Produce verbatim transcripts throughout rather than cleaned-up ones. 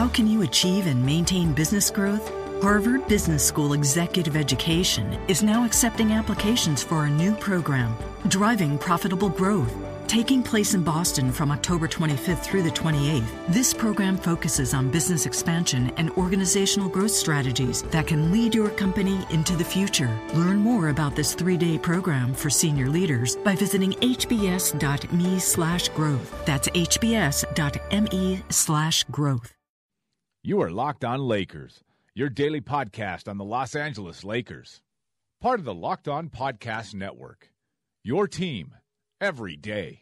How can you achieve and maintain business growth? Harvard Business School Executive Education is now accepting applications for a new program, Driving Profitable Growth. Taking place in Boston from October twenty-fifth through the twenty-eighth, this program focuses on business expansion and organizational growth strategies that can lead your company into the future. Learn more about this three-day program for senior leaders by visiting hbs.me slash growth. That's hbs.me slash growth. You are Locked On Lakers, your daily podcast on the Los Angeles Lakers. Part of the Locked On Podcast Network, your team every day.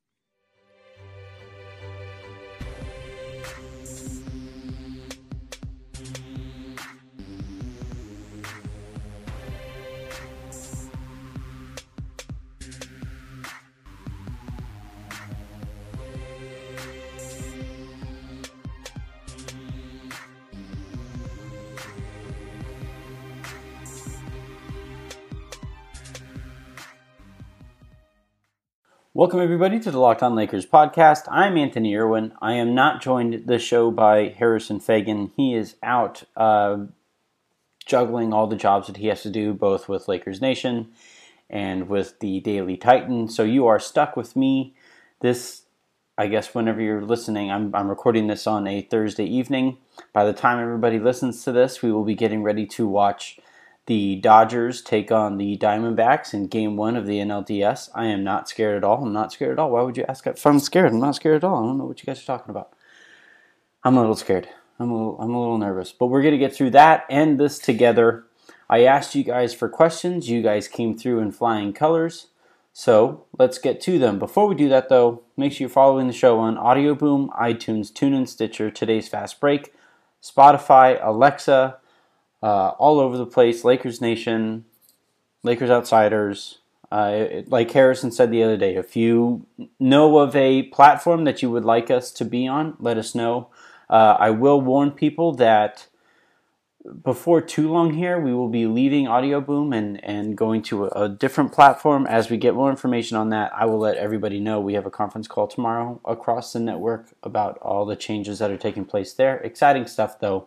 Welcome, everybody, to the Locked On Lakers podcast. I'm Anthony Irwin. I am not joined this show by Harrison Fagan. He is out uh, juggling all the jobs that he has to do, both with Lakers Nation and with the Daily Titan. So you are stuck with me. This, I guess, whenever you're listening, I'm, I'm recording this on a Thursday evening. By the time everybody listens to this, we will be getting ready to watch the Dodgers take on the Diamondbacks in Game one of the N L D S. I am not scared at all. I'm not scared at all. Why would you ask if I'm scared? I'm not scared at all. I don't know what you guys are talking about. I'm a little scared. I'm a little, I'm a little nervous. But we're going to get through that and this together. I asked you guys for questions. You guys came through in flying colors. So let's get to them. Before we do that, though, make sure you're following the show on Audio Boom, iTunes, TuneIn, Stitcher, Today's Fast Break, Spotify, Alexa, Uh, all over the place, Lakers Nation, Lakers Outsiders. Uh, like Harrison said the other day, if you know of a platform that you would like us to be on, let us know. Uh, I will warn people that before too long here, we will be leaving Audio Boom and, and going to a, a different platform. As we get more information on that, I will let everybody know. We have a conference call tomorrow across the network about all the changes that are taking place there. Exciting stuff, though.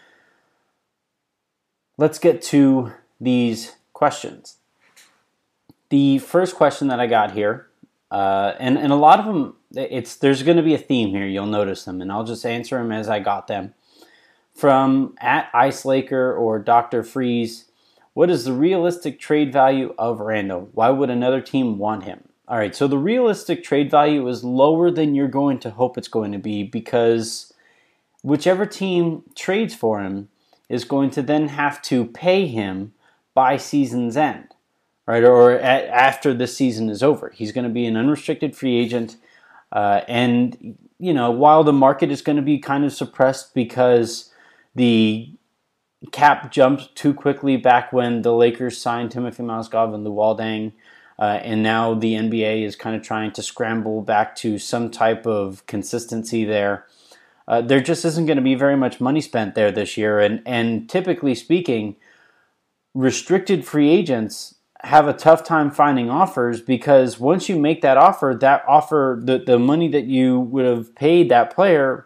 Let's get to these questions. The first question that I got here, uh, and, and a lot of them, it's there's going to be a theme here. You'll notice them, and I'll just answer them as I got them. From at Ice Laker or Doctor Freeze, what is the realistic trade value of Randle? Why would another team want him? All right, so the realistic trade value is lower than you're going to hope it's going to be because whichever team trades for him is going to then have to pay him by season's end, right? Or at, after this season is over. He's going to be an unrestricted free agent. Uh, and, you know, while the market is going to be kind of suppressed because the cap jumped too quickly back when the Lakers signed Timothy Mozgov and Luol Deng, uh, and now the N B A is kind of trying to scramble back to some type of consistency there. Uh, there just isn't going to be very much money spent there this year. And, and typically speaking, restricted free agents have a tough time finding offers because once you make that offer, that offer, the, the money that you would have paid that player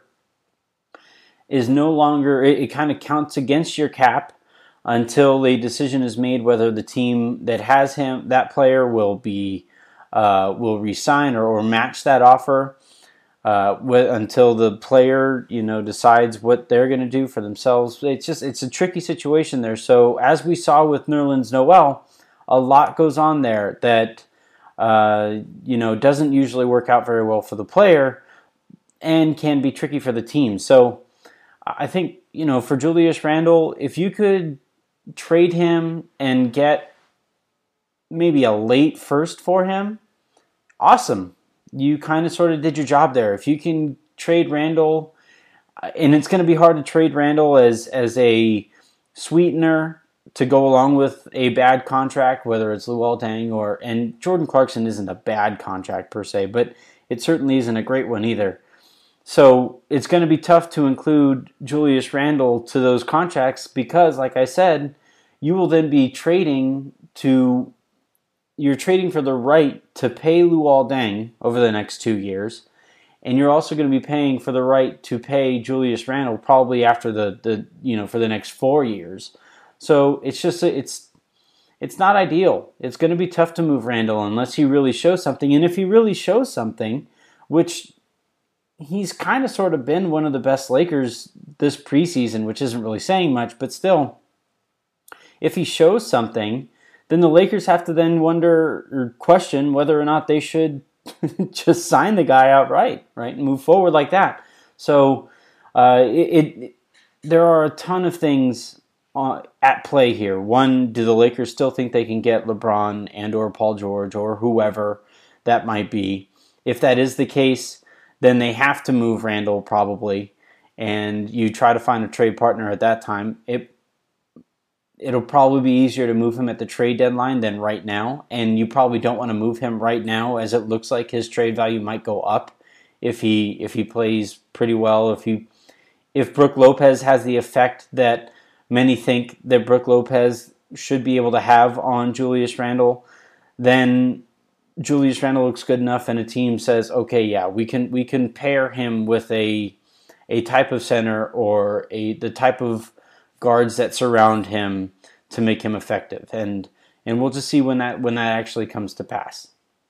is no longer, it, it kind of counts against your cap until a decision is made whether the team that has him, that player will be, uh, will resign or, or match that offer. Uh, with, until the player, you know, decides what they're going to do for themselves. It's just, it's a tricky situation there. So as we saw with Nerlens Noel, a lot goes on there that, uh, you know, doesn't usually work out very well for the player and can be tricky for the team. So I think, you know, for Julius Randle, if you could trade him and get maybe a late first for him, awesome. You kind of sort of did your job there. If you can trade Randle, and it's going to be hard to trade Randle as as a sweetener to go along with a bad contract, whether it's Luol Deng or, and Jordan Clarkson isn't a bad contract per se, but it certainly isn't a great one either. So it's going to be tough to include Julius Randle to those contracts because, like I said, you will then be trading to you're trading for the right to pay Luol Deng over the next two years and you're also going to be paying for the right to pay Julius Randle probably after the, the you know for the next four years. So it's just it's it's not ideal. It's going to be tough to move Randle unless he really shows something, and if he really shows something, which he's kind of sort of been one of the best Lakers this preseason, which isn't really saying much, but still, if he shows something, then the Lakers have to then wonder or question whether or not they should just sign the guy outright, right, and move forward like that. So uh, it, it there are a ton of things uh, at play here. One, do the Lakers still think they can get LeBron and or Paul George or whoever that might be? If that is the case, then they have to move Randle probably, and you try to find a trade partner at that time. It It'll probably be easier to move him at the trade deadline than right now, and you probably don't want to move him right now, as it looks like his trade value might go up if he if he plays pretty well. If he if Brook Lopez has the effect that many think that Brook Lopez should be able to have on Julius Randle, then Julius Randle looks good enough, and a team says, okay, yeah, we can we can pair him with a a type of center or a the type of guards that surround him to make him effective, and and we'll just see when that when that actually comes to pass.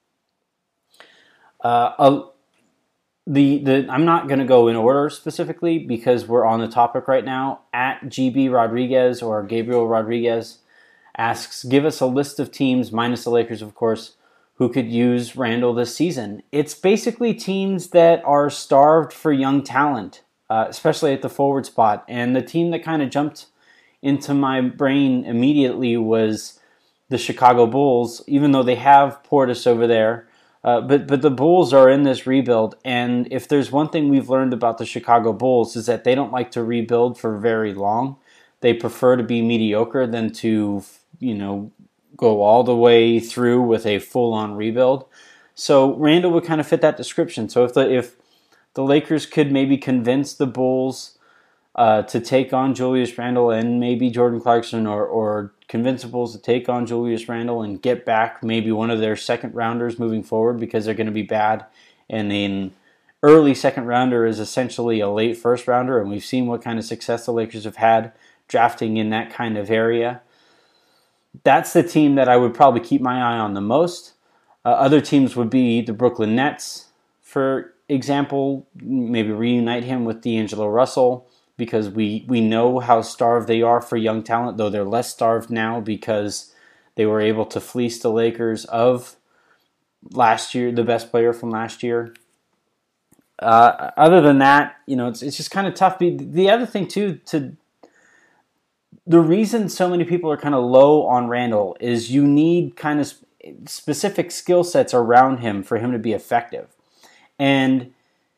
Uh, uh, the the I'm not going to go in order specifically because we're on the topic right now. At G B Rodriguez or Gabriel Rodriguez asks, give us a list of teams minus the Lakers, of course, who could use Randle this season. It's basically teams that are starved for young talent. Uh, especially at the forward spot. And the team that kind of jumped into my brain immediately was the Chicago Bulls, even though they have Portis over there. Uh, but but the Bulls are in this rebuild, and if there's one thing we've learned about the Chicago Bulls is that they don't like to rebuild for very long. They prefer to be mediocre than to, you know, go all the way through with a full-on rebuild. So Randle would kind of fit that description. So if the if the Lakers could maybe convince the Bulls uh, to take on Julius Randle and maybe Jordan Clarkson, or, or convince the Bulls to take on Julius Randle and get back maybe one of their second rounders moving forward because they're going to be bad. And an early second rounder is essentially a late first rounder, and we've seen what kind of success the Lakers have had drafting in that kind of area. That's the team that I would probably keep my eye on the most. Uh, other teams would be the Brooklyn Nets, for example, maybe reunite him with D'Angelo Russell, because we, we know how starved they are for young talent, though they're less starved now because they were able to fleece the Lakers of last year, the best player from last year. Uh, other than that, you know, it's it's just kind of tough. The other thing too, to the reason so many people are kind of low on Randle is you need kind of specific skill sets around him for him to be effective. And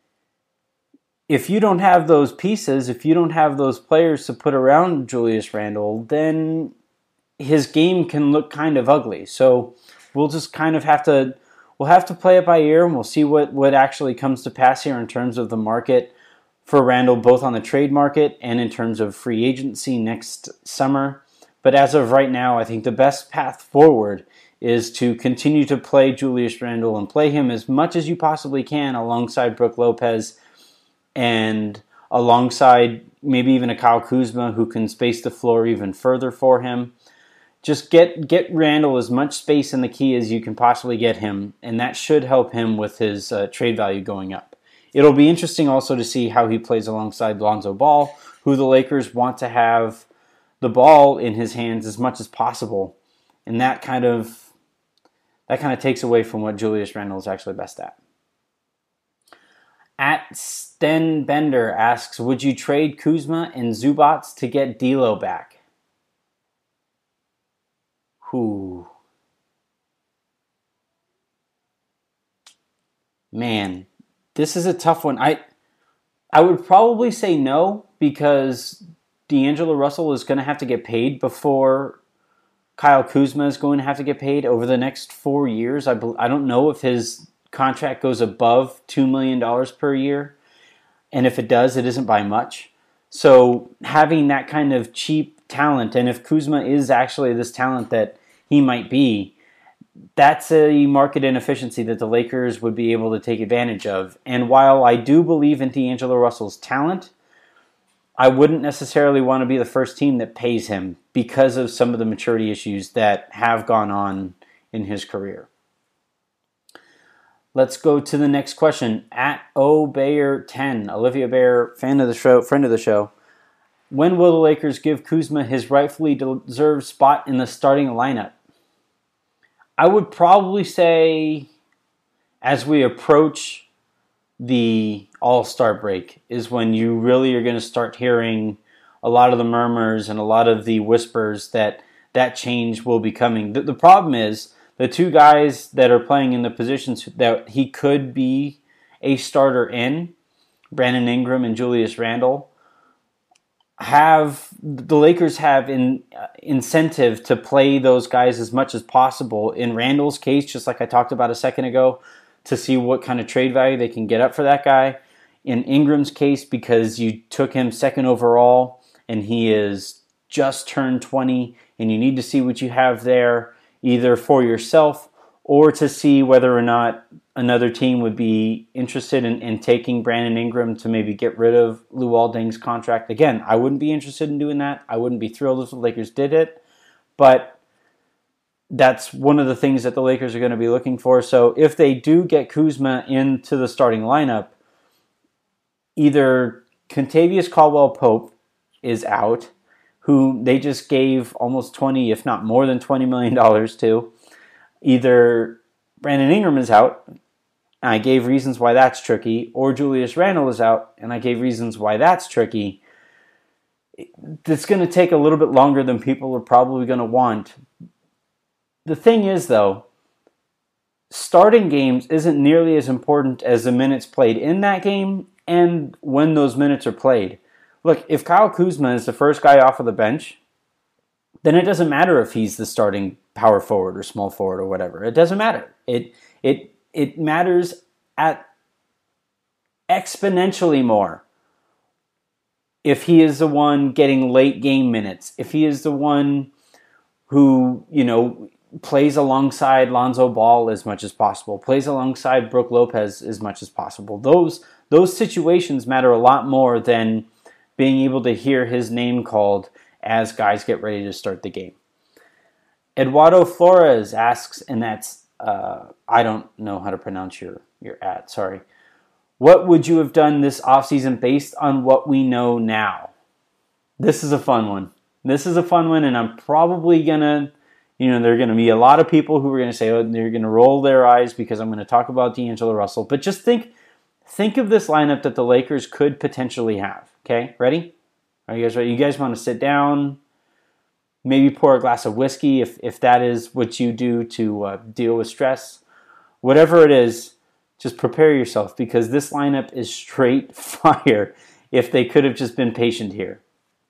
if you don't have those pieces, if you don't have those players to put around Julius Randle, then his game can look kind of ugly. So we'll just kind of have to we'll have to play it by ear, and we'll see what, what actually comes to pass here in terms of the market for Randle, both on the trade market and in terms of free agency next summer. But as of right now, I think the best path forward is to continue to play Julius Randle and play him as much as you possibly can alongside Brook Lopez and alongside maybe even a Kyle Kuzma who can space the floor even further for him. Just get get Randle as much space in the key as you can possibly get him, and that should help him with his uh, trade value going up. It'll be interesting also to see how he plays alongside Lonzo Ball, who the Lakers want to have the ball in his hands as much as possible, and that kind of That kind of takes away from what Julius Randle is actually best at. At Sten Bender asks, would you trade Kuzma and Zubac to get D'Lo back? Whew. Man, this is a tough one. I I would probably say no, because D'Angelo Russell is going to have to get paid before Kyle Kuzma is going to have to get paid over the next four years. I, be, I don't know if his contract goes above two million dollars per year. And if it does, it isn't by much. So having that kind of cheap talent, and if Kuzma is actually this talent that he might be, that's a market inefficiency that the Lakers would be able to take advantage of. And while I do believe in D'Angelo Russell's talent, I wouldn't necessarily want to be the first team that pays him because of some of the maturity issues that have gone on in his career. Let's go to the next question. At O Bayer ten, Olivia Bayer, fan of the show, friend of the show. When will the Lakers give Kuzma his rightfully deserved spot in the starting lineup? I would probably say as we approach the All-Star break is when you really are going to start hearing a lot of the murmurs and a lot of the whispers that that change will be coming. The, the problem is the two guys that are playing in the positions that he could be a starter in, Brandon Ingram and Julius Randle, have the Lakers have an uh, incentive to play those guys as much as possible. In Randle's case, just like I talked about a second ago, to see what kind of trade value they can get up for that guy. In Ingram's case, because you took him second overall and he is just turned twenty and you need to see what you have there either for yourself or to see whether or not another team would be interested in, in taking Brandon Ingram to maybe get rid of Luol Deng's contract. Again, I wouldn't be interested in doing that. I wouldn't be thrilled if the Lakers did it, but that's one of the things that the Lakers are going to be looking for. So if they do get Kuzma into the starting lineup, either Kentavious Caldwell-Pope is out, who they just gave almost twenty, if not more than twenty million dollars to. Either Brandon Ingram is out, and I gave reasons why that's tricky, or Julius Randle is out, and I gave reasons why that's tricky. It's going to take a little bit longer than people are probably going to want. The thing is, though, starting games isn't nearly as important as the minutes played in that game and when those minutes are played. Look, if Kyle Kuzma is the first guy off of the bench, then it doesn't matter if he's the starting power forward or small forward or whatever. It doesn't matter. It it it matters at exponentially more if he is the one getting late game minutes, if he is the one who, you know, plays alongside Lonzo Ball as much as possible, plays alongside Brook Lopez as much as possible. Those those situations matter a lot more than being able to hear his name called as guys get ready to start the game. Eduardo Flores asks, and that's, uh, I don't know how to pronounce your, your at, sorry. What would you have done this offseason based on what we know now? This is a fun one. This is a fun one, and I'm probably going to, you know, there are going to be a lot of people who are going to say, oh, they're going to roll their eyes because I'm going to talk about D'Angelo Russell. But just think, think of this lineup that the Lakers could potentially have. Okay, ready? Are you guys ready? You guys want to sit down, maybe pour a glass of whiskey if, if that is what you do to uh, deal with stress. Whatever it is, just prepare yourself because this lineup is straight fire if they could have just been patient here.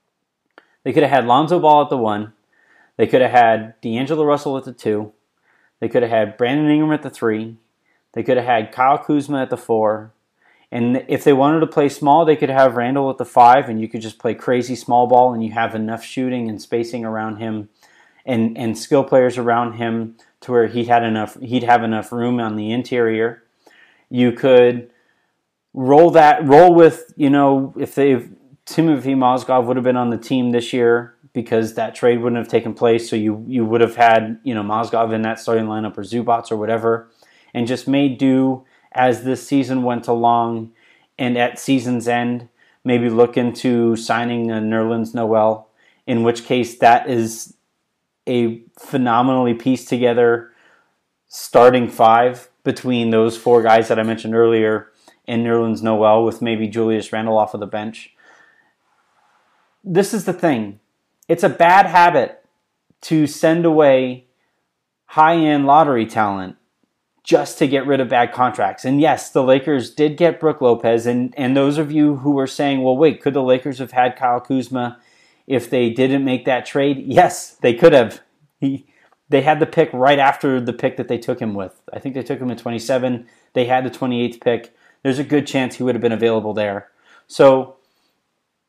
They could have had Lonzo Ball at the one. They could have had D'Angelo Russell at the two. They could have had Brandon Ingram at the three. They could have had Kyle Kuzma at the four. And if they wanted to play small, they could have Randle at the five, and you could just play crazy small ball, and you have enough shooting and spacing around him, and, and skill players around him to where he had enough. He'd have enough room on the interior. You could roll that roll with you know if they Timothy Mozgov would have been on the team this year because that trade wouldn't have taken place. So you you would have had you know Mozgov in that starting lineup or Zubats or whatever, and just made do as this season went along, and at season's end, maybe look into signing a Nerlens Noel, in which case that is a phenomenally pieced together starting five between those four guys that I mentioned earlier and Nerlens Noel with maybe Julius Randle off of the bench. This is the thing. It's a bad habit to send away high-end lottery talent just to get rid of bad contracts. And yes, the Lakers did get Brook Lopez, and, and those of you who were saying, well, wait, could the Lakers have had Kyle Kuzma if they didn't make that trade? Yes, they could have. He, they had the pick right after the pick that they took him with. I think they took him at twenty-seven. They had the twenty-eighth pick. There's a good chance he would have been available there. So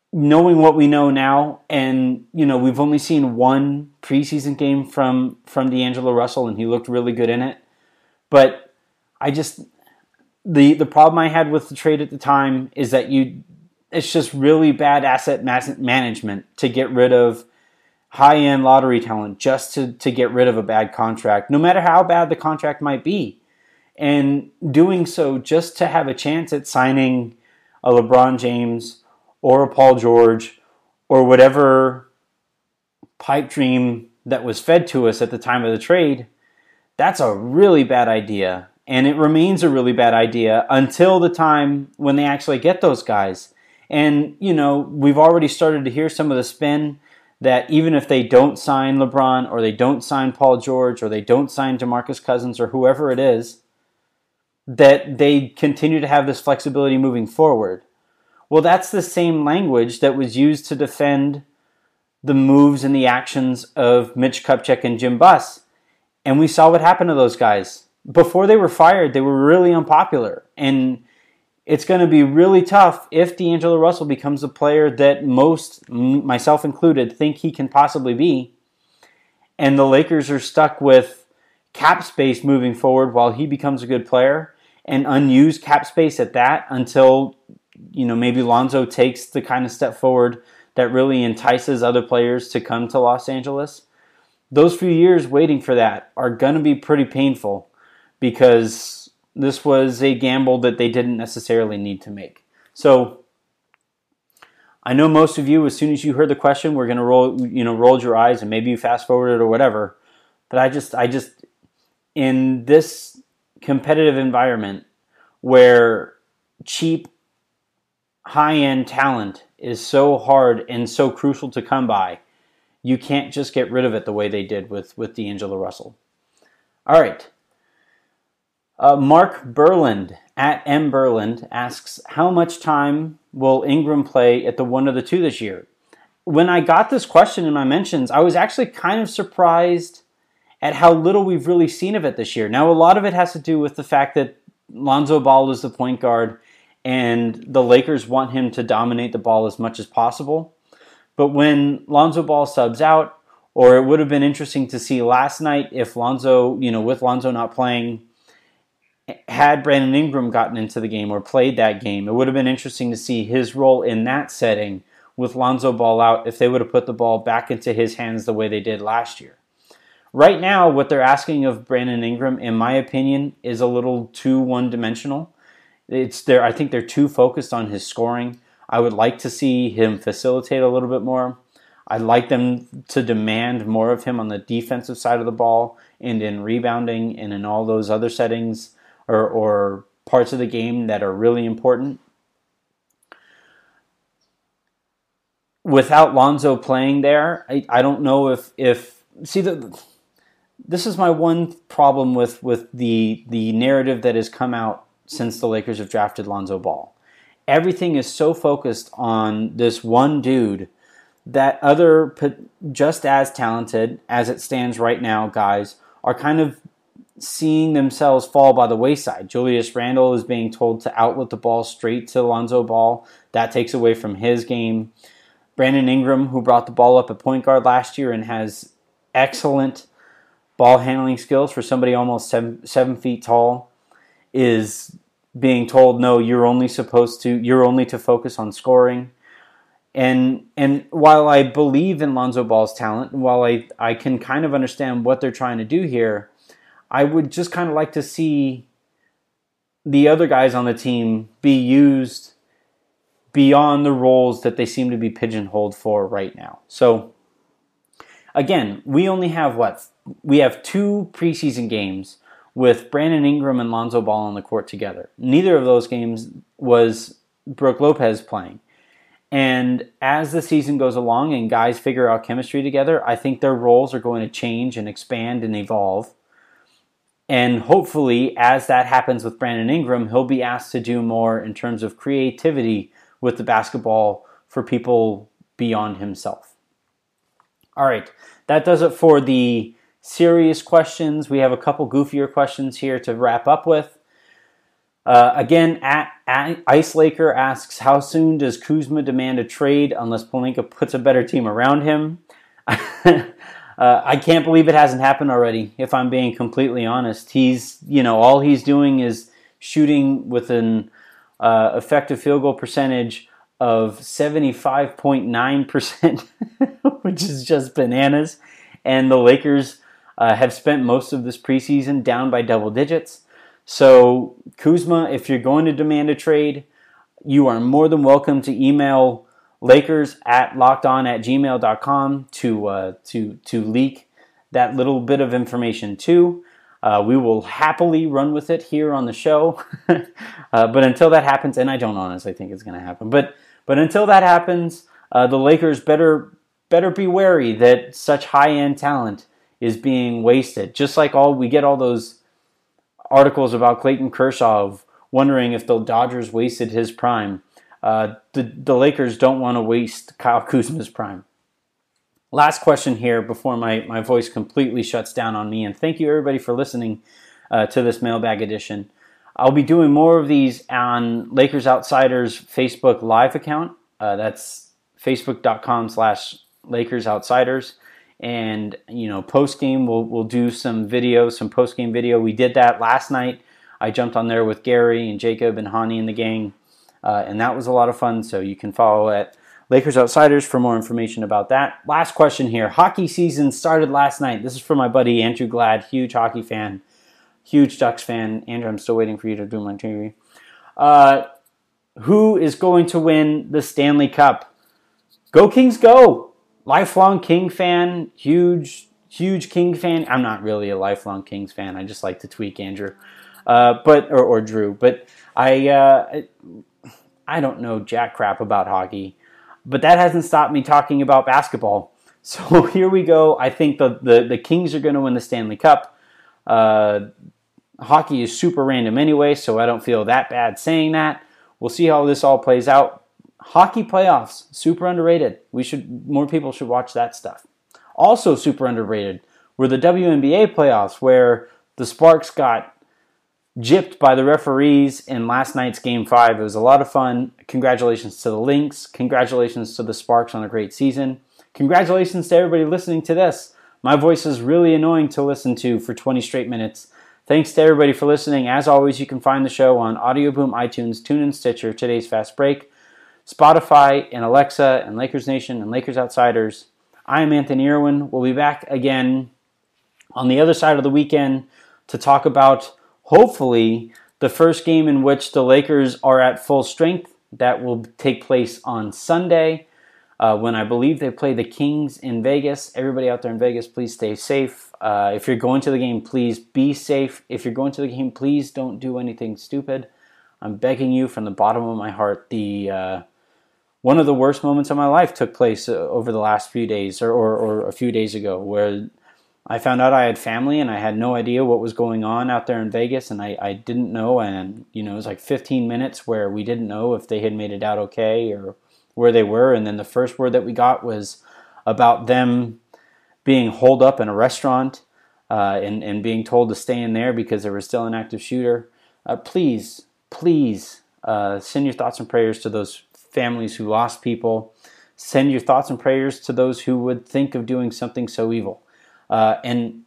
knowing what we know now, and you know we've only seen one preseason game from from D'Angelo Russell, and he looked really good in it. But I just the the problem I had with the trade at the time is that you it's just really bad asset management to get rid of high-end lottery talent just to to get rid of a bad contract, no matter how bad the contract might be, and doing so just to have a chance at signing a LeBron James or a Paul George, or whatever pipe dream that was fed to us at the time of the trade. That's a really bad idea. And it remains a really bad idea until the time when they actually get those guys. And, you know, we've already started to hear some of the spin that even if they don't sign LeBron, or they don't sign Paul George, or they don't sign DeMarcus Cousins, or whoever it is, that they continue to have this flexibility moving forward. Well, that's the same language that was used to defend the moves and the actions of Mitch Kupchak and Jim Buss. And we saw what happened to those guys. Before they were fired, they were really unpopular. And it's going to be really tough if D'Angelo Russell becomes the player that most, myself included, think he can possibly be. And the Lakers are stuck with cap space moving forward while he becomes a good player, and unused cap space at that until, you know, maybe Lonzo takes the kind of step forward that really entices other players to come to Los Angeles. Those few years waiting for that are going to be pretty painful, because this was a gamble that they didn't necessarily need to make. So I know most of you, as soon as you heard the question, were going to roll, you know, rolled your eyes, and maybe you fast forwarded or whatever. But I just, I just, in this competitive environment where cheap, high-end talent is so hard and so crucial to come by, you can't just get rid of it the way they did with, with D'Angelo Russell. All right. Uh, Mark Berland, at M. Berland, asks, how much time will Ingram play at the one or the two this year? When I got this question in my mentions, I was actually kind of surprised at how little we've really seen of it this year. Now, a lot of it has to do with the fact that Lonzo Ball is the point guard, and the Lakers want him to dominate the ball as much as possible. But when Lonzo Ball subs out, or it would have been interesting to see last night if Lonzo, you know, with Lonzo not playing, had Brandon Ingram gotten into the game or played that game, it would have been interesting to see his role in that setting with Lonzo Ball out, if they would have put the ball back into his hands the way they did last year. Right now, what they're asking of Brandon Ingram, in my opinion, is a little too one-dimensional. It's there. I think they're too focused on his scoring. I would like to see him facilitate a little bit more. I'd like them to demand more of him on the defensive side of the ball, and in rebounding, and in all those other settings or, or parts of the game that are really important. Without Lonzo playing there, I, I don't know if if see the. This is my one problem with, with the the narrative that has come out since the Lakers have drafted Lonzo Ball. Everything is so focused on this one dude that other just as talented as it stands right now guys are kind of seeing themselves fall by the wayside. Julius Randle is being told to outlet the ball straight to Lonzo Ball. That takes away from his game. Brandon Ingram, who brought the ball up at point guard last year and has excellent ball handling skills for somebody almost seven, seven feet tall, is being told, no, you're only supposed to, you're only to focus on scoring. And and while I believe in Lonzo Ball's talent, and while I, I can kind of understand what they're trying to do here, I would just kind of like to see the other guys on the team be used beyond the roles that they seem to be pigeonholed for right now. So, again, we only have what? We have two preseason games with Brandon Ingram and Lonzo Ball on the court together. Neither of those games was Brook Lopez playing. And as the season goes along and guys figure out chemistry together, I think their roles are going to change and expand and evolve. And hopefully, as that happens with Brandon Ingram, he'll be asked to do more in terms of creativity with the basketball for people beyond himself. All right, that does it for the serious questions. We have a couple goofier questions here to wrap up with. Uh, again, at, at Ice Laker asks, how soon does Kuzma demand a trade unless Pelinka puts a better team around him? uh, I can't believe it hasn't happened already, if I'm being completely honest. He's, you know, all he's doing is shooting with an uh, effective field goal percentage of seventy-five point nine percent, which is just bananas. And the Lakers uh, have spent most of this preseason down by double digits. So, Kuzma, if you're going to demand a trade, you are more than welcome to email Lakers at lockedon at gmail dot com to, uh, to, to leak that little bit of information too. Uh, we will happily run with it here on the show. uh, but until that happens, and I don't honestly think it's going to happen, but but until that happens, uh, the Lakers better better be wary that such high-end talent is being wasted. Just like all we get all those articles about Clayton Kershaw of wondering if the Dodgers wasted his prime. Uh, the, the Lakers don't want to waste Kyle Kuzma's prime. Last question here before my, my voice completely shuts down on me, and thank you everybody for listening uh, to this mailbag edition. I'll be doing more of these on Lakers Outsiders Facebook Live account. Uh, that's facebook.com slash Lakers Outsiders. And, you know, post-game, we'll, we'll do some video, some post-game video. We did that last night. I jumped on there with Gary and Jacob and Hani and the gang, uh, and that was a lot of fun. So you can follow at Lakers Outsiders for more information about that. Last question here. Hockey season started last night. This is from my buddy Andrew Glad, huge hockey fan, huge Ducks fan. Andrew, I'm still waiting for you to do my interview. Uh, who is going to win the Stanley Cup? Go Kings, go! Lifelong King fan, huge, huge King fan. I'm not really a lifelong Kings fan. I just like to tweak Andrew, uh, but or, or Drew. But I, uh, I don't know jack crap about hockey. But that hasn't stopped me talking about basketball. So here we go. I think the the, the Kings are going to win the Stanley Cup. Uh, hockey is super random anyway, so I don't feel that bad saying that. We'll see how this all plays out. Hockey playoffs, super underrated. We should more people should watch that stuff. Also super underrated were the W N B A playoffs, where the Sparks got gypped by the referees in last night's Game five. It was a lot of fun. Congratulations to the Lynx. Congratulations to the Sparks on a great season. Congratulations to everybody listening to this. My voice is really annoying to listen to for twenty straight minutes. Thanks to everybody for listening. As always, you can find the show on Audioboom, iTunes, TuneIn, Stitcher, Today's Fast Break, Spotify, and Alexa, and Lakers Nation, and Lakers Outsiders. I am Anthony Irwin. We'll be back again on the other side of the weekend to talk about, hopefully, the first game in which the Lakers are at full strength. That will take place on Sunday, uh, when I believe they play the Kings in Vegas. Everybody out there in Vegas, please stay safe. Uh, if you're going to the game, please be safe. If you're going to the game, please don't do anything stupid. I'm begging you from the bottom of my heart. The uh, one of the worst moments of my life took place uh, over the last few days, or, or, or a few days ago, where I found out I had family and I had no idea what was going on out there in Vegas, and I, I didn't know, and you know it was like fifteen minutes where we didn't know if they had made it out okay or where they were, and then the first word that we got was about them being holed up in a restaurant uh, and, and being told to stay in there because there was still an active shooter. Uh, please, please uh, send your thoughts and prayers to those families who lost people. Send your thoughts and prayers to those who would think of doing something so evil. Uh, and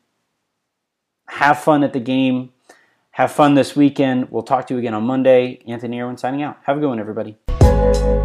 have fun at the game. Have fun this weekend. We'll talk to you again on Monday. Anthony Irwin signing out. Have a good one, everybody.